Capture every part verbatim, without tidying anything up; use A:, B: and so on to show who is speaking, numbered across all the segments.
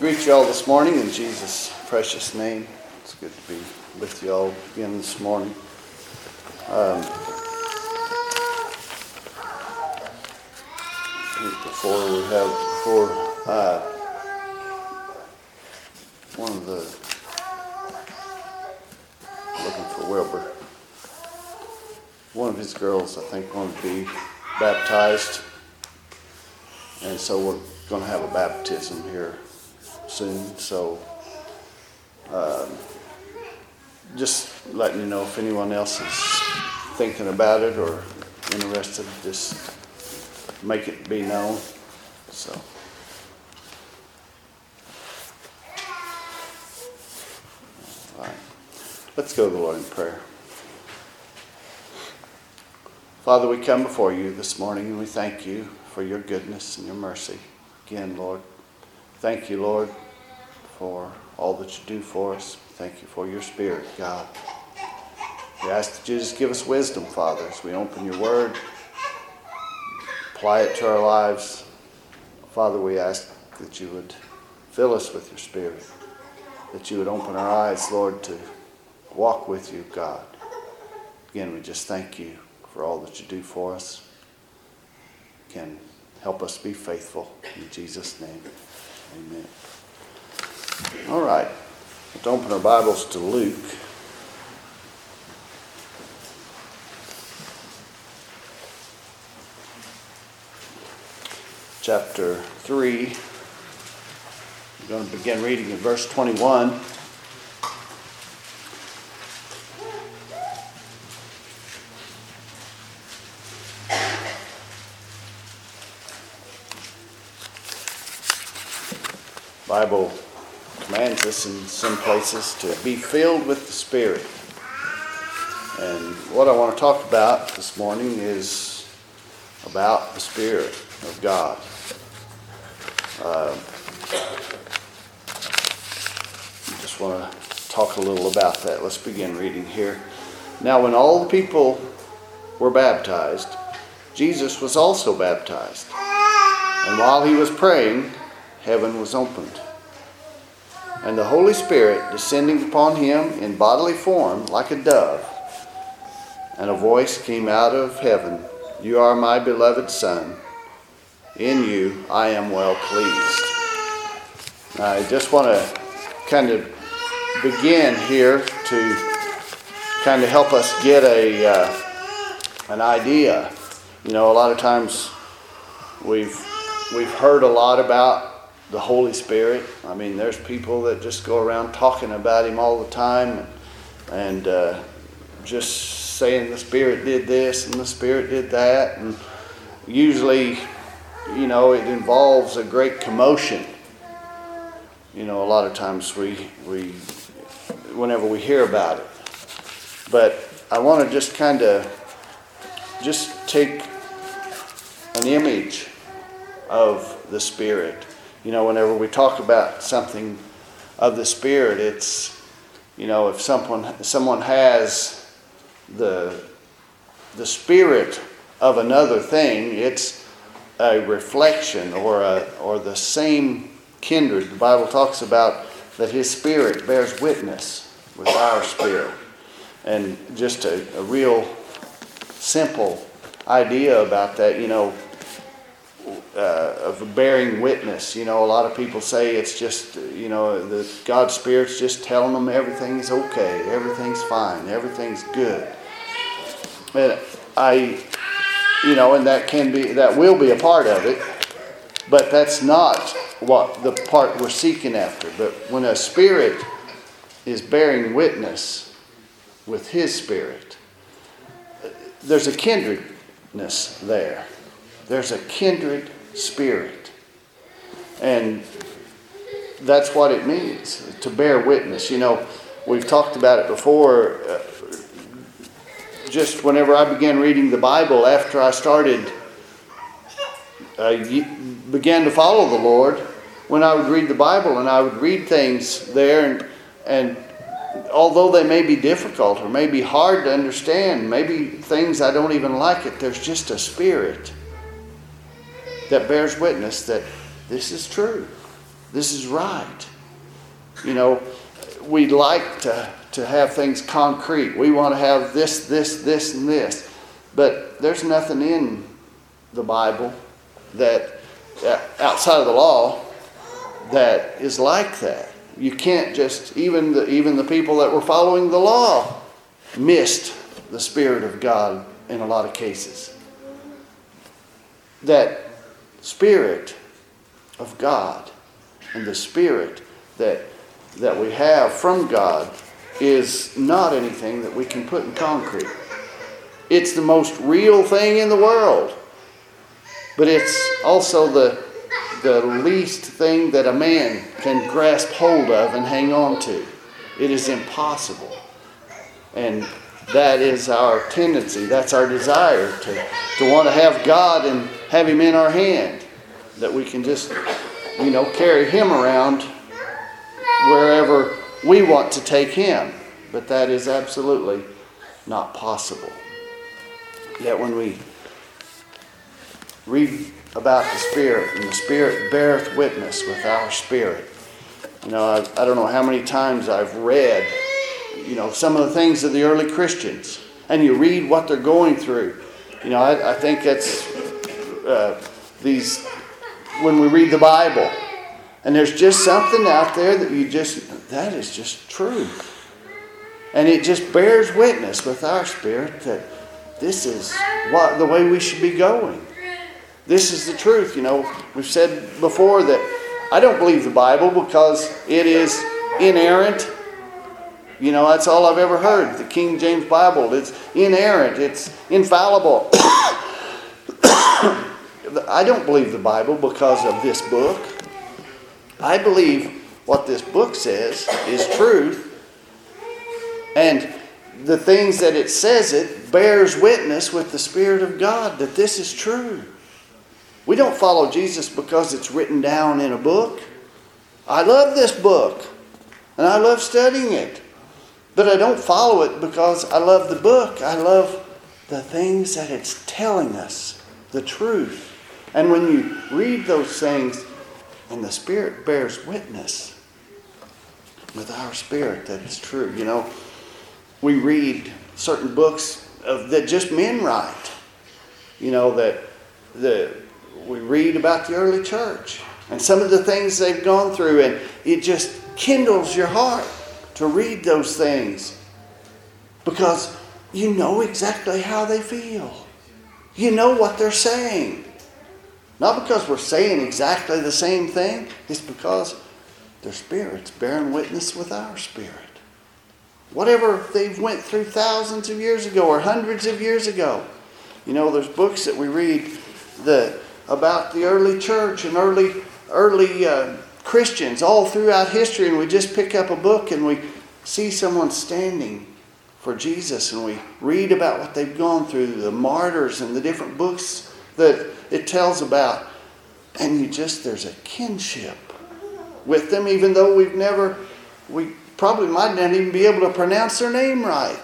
A: Greet you all this morning in Jesus' precious name. It's good to be with you all again this morning. Um, before we have, before uh, one of the, looking for Wilbur, one of his girls I think wanted to be baptized, and so we're going to have a baptism here soon, so um, just letting you know if anyone else is thinking about it or interested, just make it be known. So all right, let's go to the Lord in prayer. Father, we come before you this morning and we thank you for your goodness and your mercy. Again, Lord, thank you, Lord, for all that you do for us. Thank you for your Spirit, God. We ask that you just give us wisdom, Father, as we open your word, apply it to our lives. Father, we ask that you would fill us with your Spirit, that you would open our eyes, Lord, to walk with you, God. Again, we just thank you for all that you do for us. Again, help us be faithful. In Jesus' name, amen. All right, let's open our Bibles to Luke. Chapter three. We're going to begin reading in verse twenty-one. Bible commands us in some places to be filled with the Spirit. And what I want to talk about this morning is about the Spirit of God. Uh, I just want to talk a little about that. Let's begin reading here. Now, when all the people were baptized, Jesus was also baptized. And while he was praying, heaven was opened, and the Holy Spirit descending upon him in bodily form like a dove. And a voice came out of heaven, "You are my beloved Son. In you I am well pleased." Now, I just want to kind of begin here to kind of help us get a uh, an idea. You know, a lot of times we've we've heard a lot about the Holy Spirit. I mean, there's people that just go around talking about him all the time and, and uh, just saying the Spirit did this and the Spirit did that. And usually, you know, it involves a great commotion. You know, a lot of times we, we whenever we hear about it. But I want to just kind of just take an image of the Spirit. You know, whenever we talk about something of the Spirit, it's, you know, if someone someone has the the spirit of another thing, it's a reflection or a or the same kindred. The Bible talks about that his Spirit bears witness with our spirit. And just a, a real simple idea about that, you know, Uh, of bearing witness. You know, a lot of people say it's just, you know, the God's Spirit's just telling them everything's okay, everything's fine, everything's good. And I, you know, and that can be, that will be a part of it, but that's not what the part we're seeking after. But when a Spirit is bearing witness with his Spirit, there's a kindredness there. There's a kindred spirit. And that's what it means, to bear witness. You know, we've talked about it before. Uh, just whenever I began reading the Bible, after I started, I began to follow the Lord, when I would read the Bible and I would read things there, and, and although they may be difficult or may be hard to understand, maybe things I don't even like it, there's just a spirit that bears witness that this is true. this is right. You know, we like to, to have things concrete. We want to have this, this, this, and this. But there's nothing in the Bible that, outside of the law, that is like that. You can't just, even the, even the people that were following the law missed the Spirit of God in a lot of cases. That Spirit of God and the Spirit that that we have from God is not anything that we can put in concrete. It's the most real thing in the world. But it's also the, the least thing that a man can grasp hold of and hang on to. It is impossible. And that is our tendency. That's our desire to, to want to have God and have Him in our hand. That we can just, you know, carry Him around wherever we want to take Him. But that is absolutely not possible. Yet when we read about the Spirit, and the Spirit beareth witness with our spirit. You know, I, I don't know how many times I've read, you know, some of the things of the early Christians. And you read what they're going through. You know, I, I think that's uh, these, when we read the Bible. And there's just something out there that you just, that is just true. And it just bears witness with our spirit that this is what the way we should be going. This is the truth. You know, we've said before that I don't believe the Bible because it is inerrant. You know, that's all I've ever heard. The King James Bible, it's inerrant. It's infallible. I don't believe the Bible because of this book. I believe what this book says is truth. And the things that it says, it bears witness with the Spirit of God that this is true. We don't follow Jesus because it's written down in a book. I love this book. And I love studying it. But I don't follow it because I love the book. I love the things that it's telling us. The truth. And when you read those things, and the Spirit bears witness with our spirit that it's true. You know, we read certain books of, that just men write. You know, that the we read about the early church and some of the things they've gone through, and it just kindles your heart to read those things because you know exactly how they feel. You know what they're saying. Not because we're saying exactly the same thing. It's because their spirit's bearing witness with our spirit. Whatever they've went through thousands of years ago or hundreds of years ago. You know, there's books that we read that about the early church and early early uh, Christians all throughout history, and we just pick up a book and we see someone standing for Jesus, and we read about what they've gone through, the martyrs and the different books that it tells about, and you just, there's a kinship with them, even though we've never, we probably might not even be able to pronounce their name right.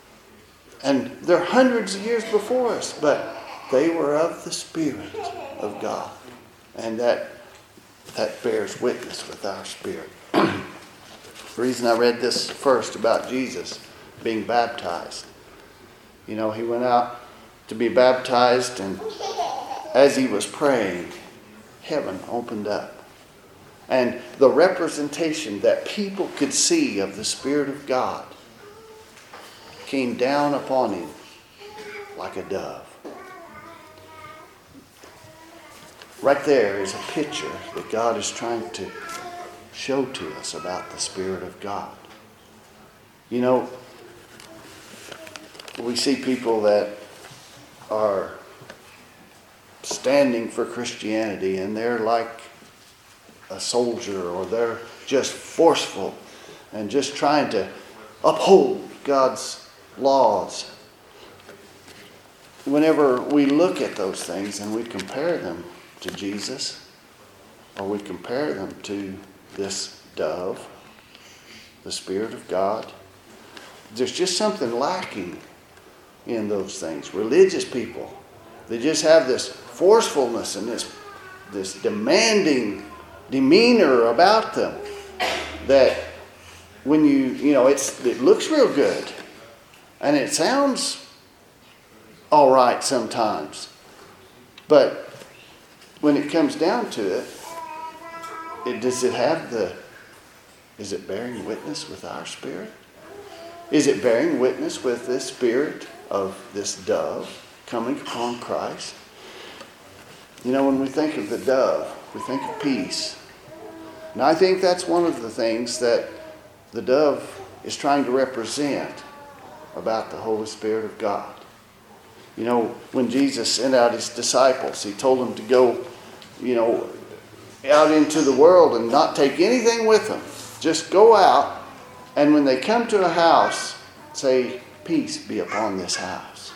A: And they're hundreds of years before us, but they were of the Spirit of God. And that that bears witness with our spirit. The reason I read this first about Jesus being baptized. You know, he went out to be baptized, and as he was praying, heaven opened up. And the representation that people could see of the Spirit of God came down upon him like a dove. Right there is a picture that God is trying to show to us about the Spirit of God. You know, we see people that are standing for Christianity and they're like a soldier, or they're just forceful and just trying to uphold God's laws. Whenever we look at those things and we compare them to Jesus, or we compare them to this dove, the Spirit of God, there's just something lacking in those things. Religious people, they just have this forcefulness and this, this demanding demeanor about them that when you, you know, it's it looks real good and it sounds all right sometimes. But when it comes down to it, it does it have the, is it bearing witness with our spirit? Is it bearing witness with this spirit of this dove coming upon Christ? You know, when we think of the dove, we think of peace. And I think that's one of the things that the dove is trying to represent about the Holy Spirit of God. You know, when Jesus sent out his disciples, he told them to go, you know, out into the world and not take anything with them. Just go out, and when they come to a house, say, peace be upon this house.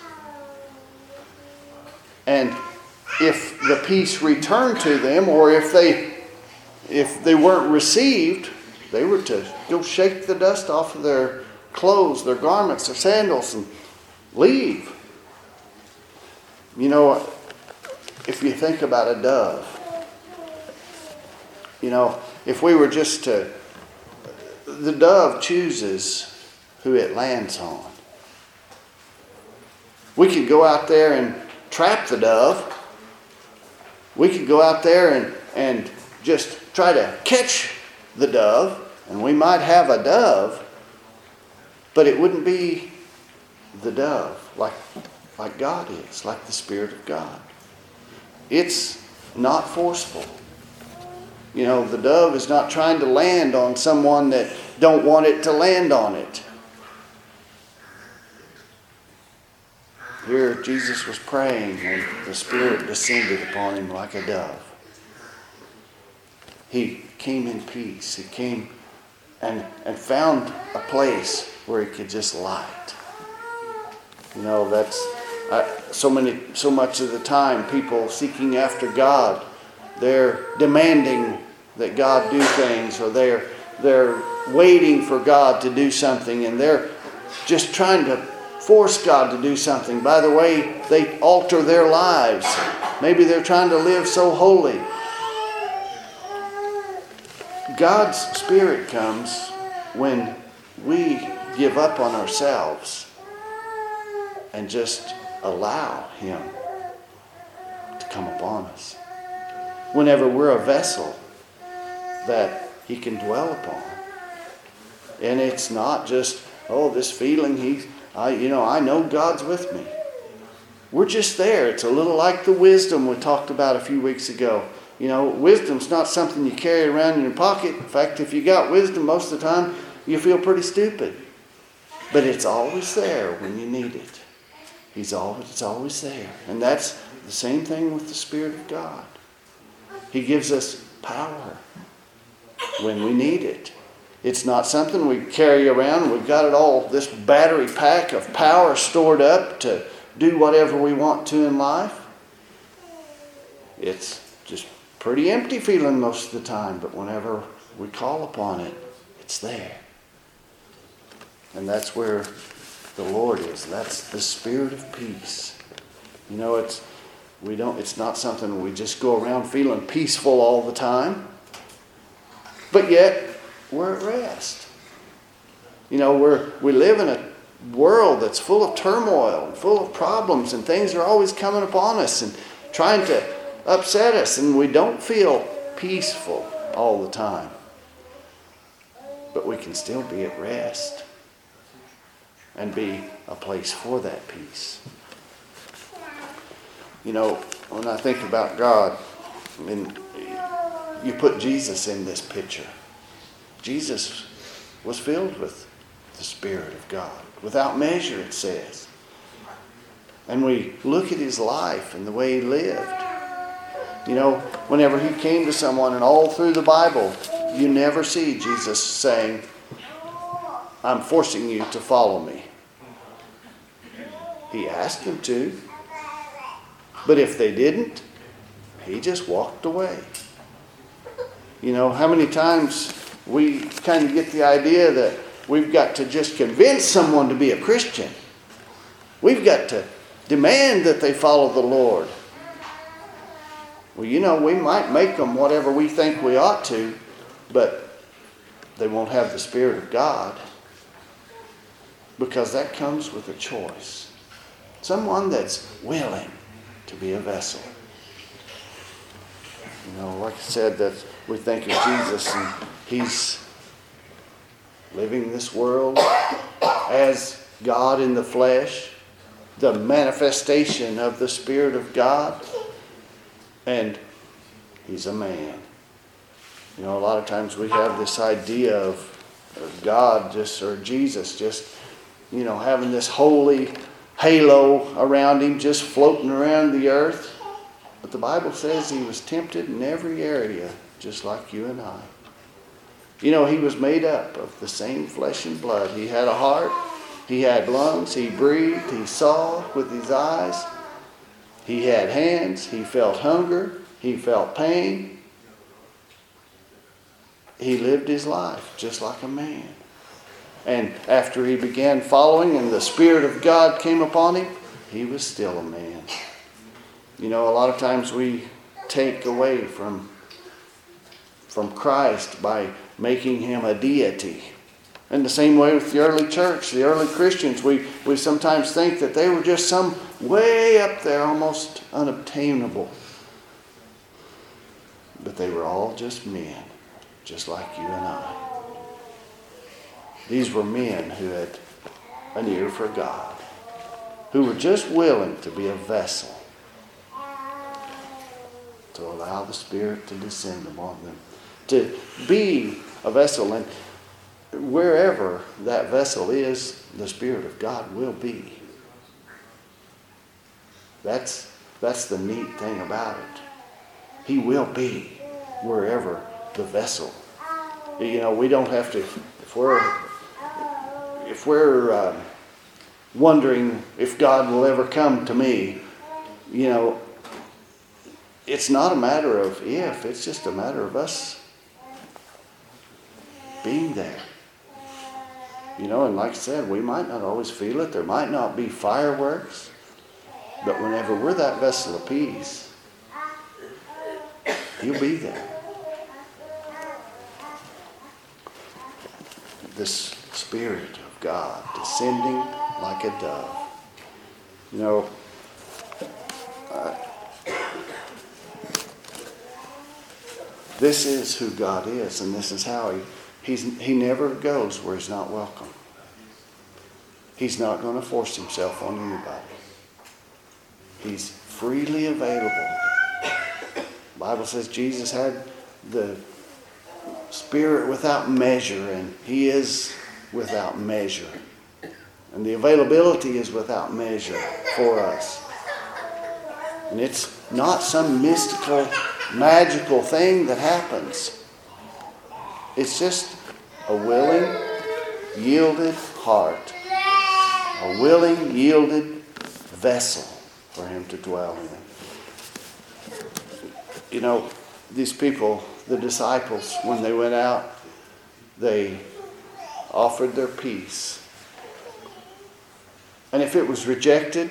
A: And if the peace returned to them, or if they if they weren't received, they were to go shake the dust off of their clothes, their garments, their sandals, and leave. You know, if you think about a dove, you know, if we were just to, the dove chooses who it lands on. We could go out there and trap the dove. We could go out there and, and just try to catch the dove, and we might have a dove, but it wouldn't be the dove like, like God is, like the Spirit of God. It's not forceful. You know, the dove is not trying to land on someone that don't want it to land on it. Here Jesus was praying and the Spirit descended upon him like a dove. He came in peace. He came and, and found a place where he could just light. You know, that's I, so many, so much of the time people seeking after God, they're demanding that God do things, or they're they're waiting for God to do something, and they're just trying to force God to do something. By the way, they alter their lives. Maybe they're trying to live so holy. God's Spirit comes when we give up on ourselves and just allow Him to come upon us. Whenever we're a vessel that He can dwell upon. And it's not just, oh, this feeling, He's, I, you know, I know God's with me. We're just there. It's a little like the wisdom we talked about a few weeks ago. You know, wisdom's not something you carry around in your pocket. In fact, if you got wisdom, most of the time, you feel pretty stupid. But it's always there when you need it. He's always, it's always there. And that's the same thing with the Spirit of God. He gives us power when we need it. It's not something we carry around. We've got it all, this battery pack of power stored up to do whatever we want to in life. It's just pretty empty feeling most of the time, but whenever we call upon it, it's there. And that's where the Lord is. That's the Spirit of peace. You know, it's we don't. It's not something we just go around feeling peaceful all the time. But yet, we're at rest. You know, we're we live in a world that's full of turmoil, and full of problems, and things are always coming upon us and trying to upset us, and we don't feel peaceful all the time. But we can still be at rest and be a place for that peace. You know, when I think about God, I mean, you put Jesus in this picture. Jesus was filled with the Spirit of God. Without measure, it says. And we look at his life and the way he lived. You know, whenever he came to someone, and all through the Bible, you never see Jesus saying, I'm forcing you to follow me. He asked them to. But if they didn't, he just walked away. You know, how many times we kind of get the idea that we've got to just convince someone to be a Christian. We've got to demand that they follow the Lord. Well, you know, we might make them whatever we think we ought to, but they won't have the Spirit of God, because that comes with a choice. Someone that's willing to be a vessel. You know, like I said, that we think of Jesus and he's living this world as God in the flesh, the manifestation of the Spirit of God, and he's a man. You know, a lot of times we have this idea of, of God just, or Jesus just, you know, having this holy halo around him, just floating around the earth. But the Bible says he was tempted in every area, just like you and I. You know, he was made up of the same flesh and blood. He had a heart, he had lungs, he breathed, he saw with his eyes. He had hands, he felt hunger, he felt pain. He lived his life just like a man. And after he began following and the Spirit of God came upon him, he was still a man. You know, a lot of times we take away from, from Christ by making him a deity. In the same way with the early church, the early Christians, we, we sometimes think that they were just some way up there, almost unobtainable. But they were all just men, just like you and I. These were men who had an ear for God, who were just willing to be a vessel, to allow the Spirit to descend upon them, to be a vessel. And wherever that vessel is, the Spirit of God will be. That's, that's the neat thing about it. He will be wherever the vessel. You know, we don't have to, if we're, if we're uh, wondering if God will ever come to me, you know, it's not a matter of if, it's just a matter of us being there. You know, and like I said, we might not always feel it. There might not be fireworks. But whenever we're that vessel of peace, he'll be there. This Spirit of God descending like a dove. You know, uh, this is who God is, and this is how he he's, he never goes where he's not welcome. He's not going to force himself on anybody. He's freely available. The Bible says Jesus had the Spirit without measure, and he is without measure. And the availability is without measure for us. And it's not some mystical, magical thing that happens. It's just a willing, yielded heart. A willing, yielded vessel for him to dwell in. You know, these people, the disciples, when they went out, they offered their peace. And if it was rejected,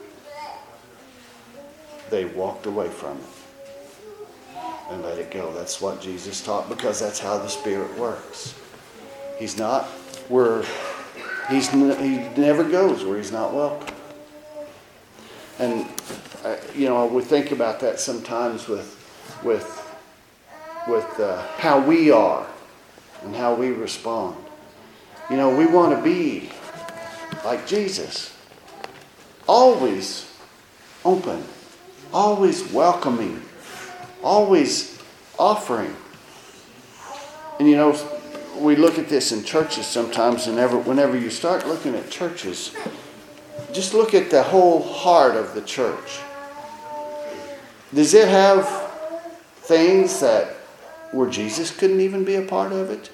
A: they walked away from it and let it go. That's what Jesus taught, because that's how the Spirit works. He's not where he's he never goes where he's not welcome. And uh, you know, we think about that sometimes with with with uh, how we are and how we respond. You know, we want to be like Jesus, always open, always welcoming, always offering. And you know, we look at this in churches sometimes, and ever, whenever you start looking at churches, just look at the whole heart of the church. Does it have things that where Jesus couldn't even be a part of it?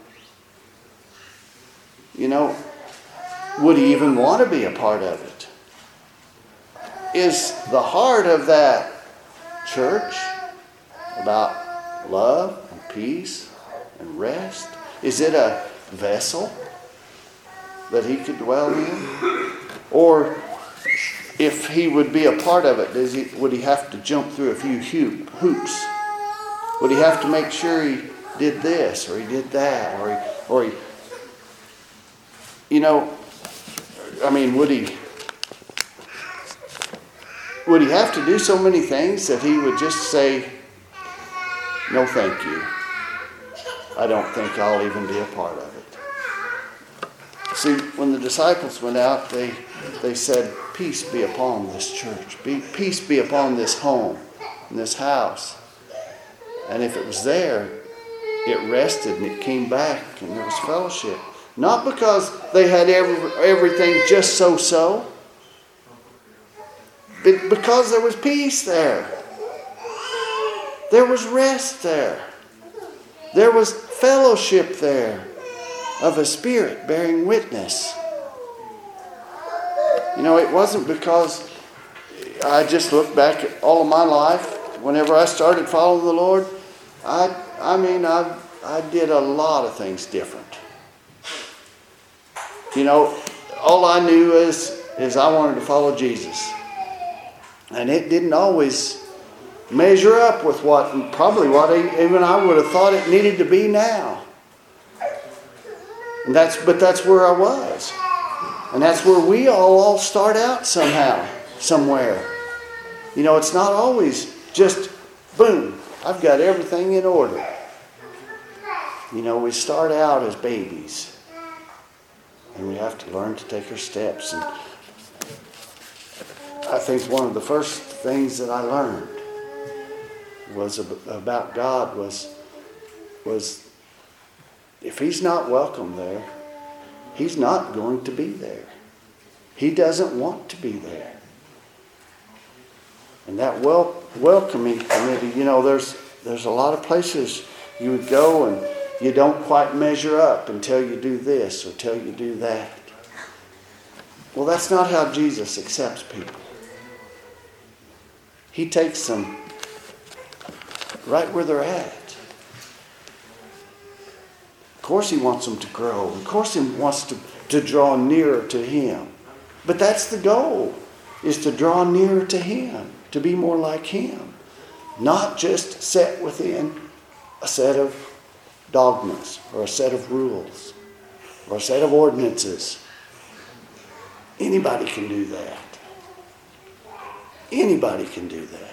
A: You know, would he even want to be a part of it? Is the heart of that church about love and peace and rest? Is it a vessel that he could dwell in? Or if he would be a part of it, does he, would he have to jump through a few hoop, hoops? Would he have to make sure he did this or he did that? Or he, or he, you know, I mean, would he, would he have to do so many things that he would just say, no thank you. I don't think I'll even be a part of it. See, when the disciples went out, they they said, peace be upon this church. Be, peace be upon this home and this house. And if it was there, it rested and it came back and there was fellowship. Not because they had every, everything just so-so, but because there was peace there. There was rest there. There was fellowship there of a spirit bearing witness. You know, it wasn't because I just look back at all of my life. Whenever I started following the Lord, I I mean, I I did a lot of things different. You know, all I knew is, is I wanted to follow Jesus. And it didn't always measure up with what, probably what even I would have thought it needed to be now. And that's, but that's where I was. And that's where we all, all start out somehow, somewhere. You know, it's not always just, boom, I've got everything in order. You know, we start out as babies. And we have to learn to take our steps. And I think one of the first things that I learned was about God was, was if He's not welcome there, He's not going to be there. He doesn't want to be there. And that wel- welcoming committee, you know, there's there's a lot of places you would go and you don't quite measure up until you do this or till you do that. Well, that's not how Jesus accepts people. He takes them right where they're at. Of course He wants them to grow. Of course He wants to, to draw nearer to Him. But that's the goal, is to draw nearer to Him, to be more like Him. Not just set within a set of dogmas or a set of rules or a set of ordinances. Anybody can do that. Anybody can do that.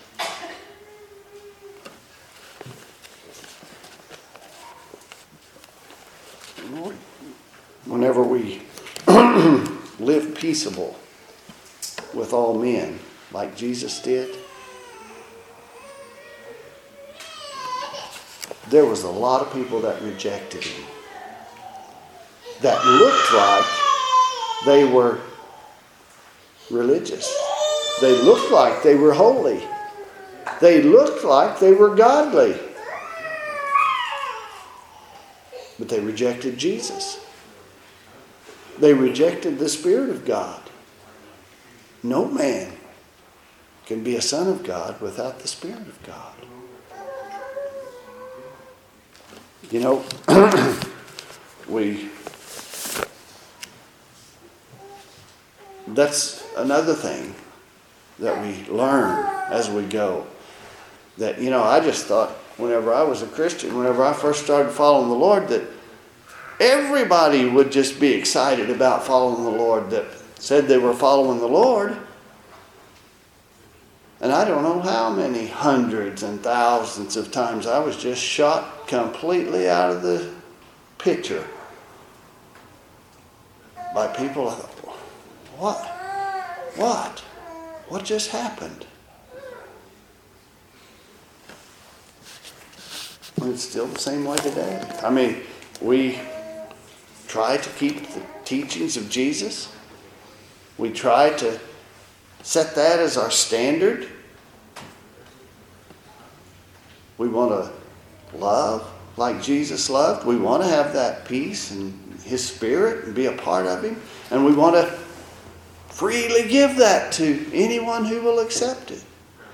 A: Whenever we live peaceable with all men, like Jesus did, there was a lot of people that rejected Him, that looked like they were religious. They looked like they were holy. They looked like they were godly. But they rejected Jesus. They rejected the Spirit of God. No man can be a son of God without the Spirit of God. You know, we, that's another thing that we learn as we go. That, you know, I just thought whenever I was a Christian, whenever I first started following the Lord, that everybody would just be excited about following the Lord that said they were following the Lord. And I don't know how many hundreds and thousands of times I was just shot completely out of the picture by people. I thought, what? What? What just happened? And it's still the same way today. I mean, we try to keep the teachings of Jesus. We try to set that as our standard. We want to love like Jesus loved. We want to have that peace and His Spirit and be a part of Him. And we want to freely give that to anyone who will accept it.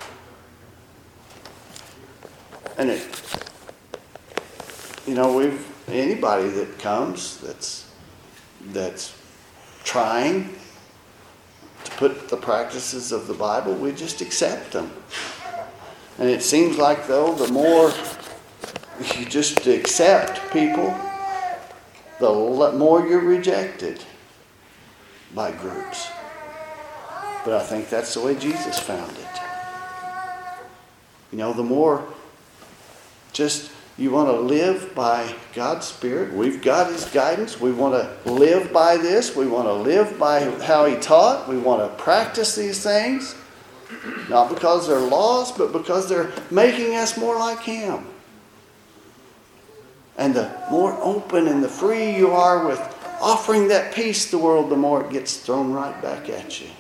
A: And it, you know, we've anybody that comes that's that's trying to put the practices of the Bible, we just accept them. And it seems like, though, the more you just accept people, the more you're rejected by groups. But I think that's the way Jesus found it. You know, the more just you want to live by God's Spirit. We've got His guidance. We want to live by this. We want to live by how He taught. We want to practice these things. Not because they're laws, but because they're making us more like Him. And the more open and the free you are with offering that peace to the world, the more it gets thrown right back at you.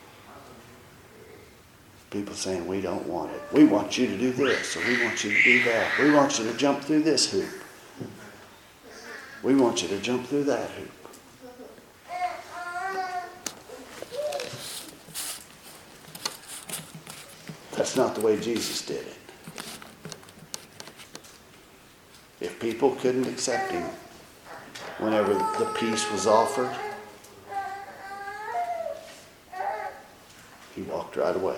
A: People saying, we don't want it. We want you to do this, or we want you to do that. We want you to jump through this hoop. We want you to jump through that hoop. That's not the way Jesus did it. If people couldn't accept Him whenever the peace was offered, He walked right away.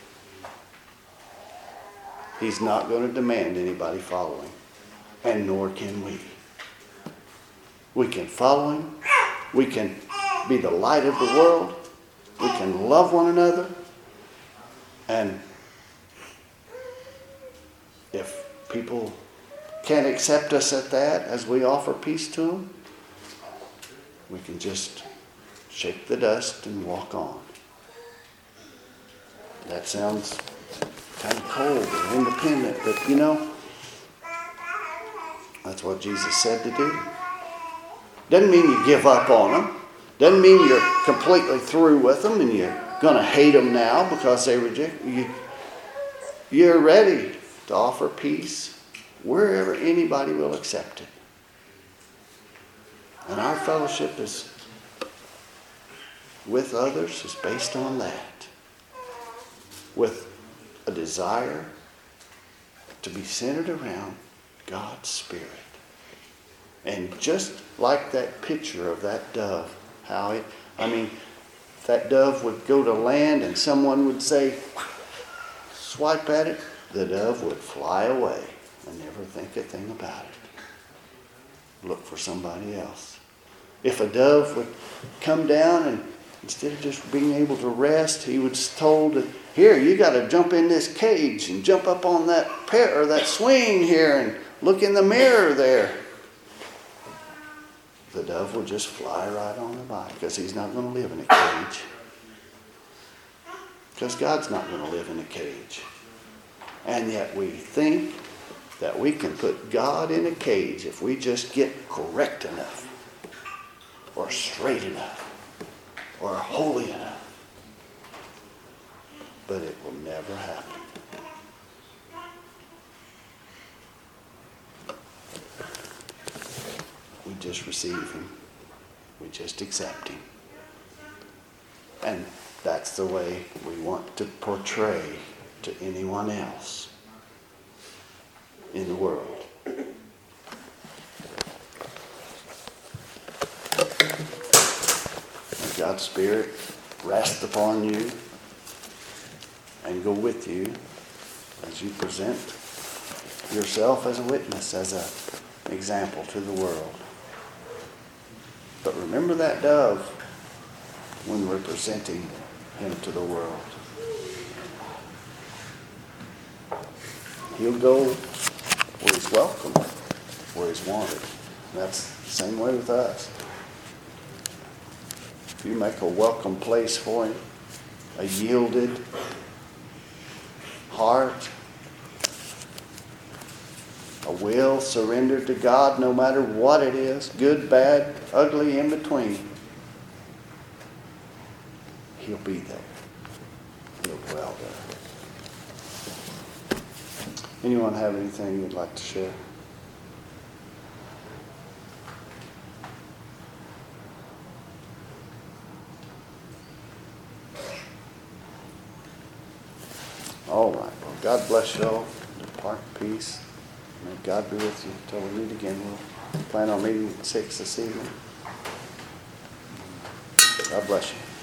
A: He's not going to demand anybody follow Him, and nor can we. We can follow Him. We can be the light of the world. We can love one another. And if people can't accept us at that as we offer peace to them, we can just shake the dust and walk on. That sounds kind of cold and independent, but you know, that's what Jesus said to do. Doesn't mean you give up on them. Doesn't mean you're completely through with them and you're going to hate them now because they reject you. You're ready to offer peace wherever anybody will accept it. And our fellowship is with others is based on that. With a desire to be centered around God's Spirit. And just like that picture of that dove, how it, I mean, if that dove would go to land and someone would say, swipe at it, the dove would fly away and never think a thing about it. Look for somebody else. If a dove would come down and instead of just being able to rest, he was told that, here, you got to jump in this cage and jump up on that pair or that swing here and look in the mirror there. The dove will just fly right on by because he's not going to live in a cage. Because God's not going to live in a cage. And yet we think that we can put God in a cage if we just get correct enough or straight enough or holy enough. But it will never happen. We just receive Him. We just accept Him. And that's the way we want to portray to anyone else in the world. May God's Spirit rest upon you and go with you as you present yourself as a witness, as an example to the world. But remember that dove when we're presenting him to the world. He'll go where he's welcome, where he's wanted. And that's the same way with us. If you make a welcome place for him, a yielded heart, a will surrendered to God no matter what it is, good, bad, ugly, in between, He'll be there. He'll dwell there. Anyone have anything you'd like to share? All right. Well, God bless you all. Depart in peace. May God be with you until we meet again. We'll plan on meeting at six this evening. God bless you.